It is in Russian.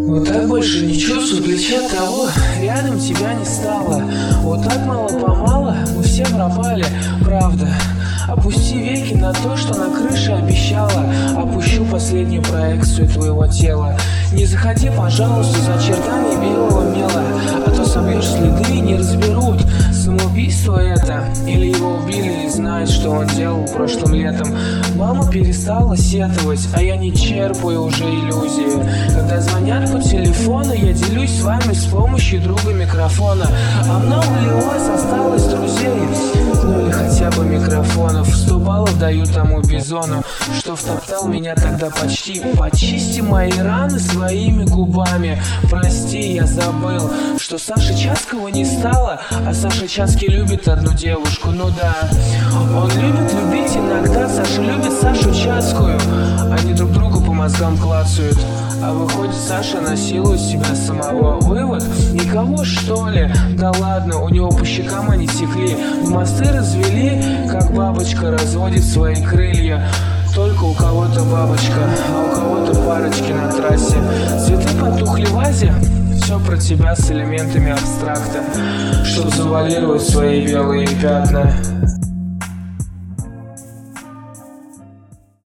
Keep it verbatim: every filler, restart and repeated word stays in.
Вот так больше не чувствую плеча того, рядом тебя не стало. Вот так мало-помалу мы все пропали, правда. Опусти веки на то, что на крыше обещала. Опущу последнюю проекцию твоего тела. Не заходи, пожалуйста, за чертами белого мела, а то собьешь следы и не разберут, самоубийство это или его убили и знают, что он делал прошлым летом. Мама перестала сетовать, а я не черпаю уже иллюзию. Когда звонят по телефону, я делюсь с вами с помощью друга микрофона. А много ли у вас осталось друзей? Ну или хотя бы микрофонов. Сто баллов даю тому бизону, что втоптал меня тогда почти. Почисти мои раны своими губами. Прости, я забыл, что Саши Чаского не стало, а Саша Чаский любит одну девушку, ну да. Он любит любить иногда, Саша любит Сашу Часкую. Они друг другу по мозгам клацают, а выходит, Саша насилует себя самого. Вывод? Никого, что ли? Да ладно, у него по щекам они текли. В мосты развели, как бабочка разводит свои крылья. Только у кого-то бабочка, а у кого-то парочки на трассе. Цветы потухли в вазе. Все про тебя с элементами абстракта, чтоб завуалировать свои белые пятна.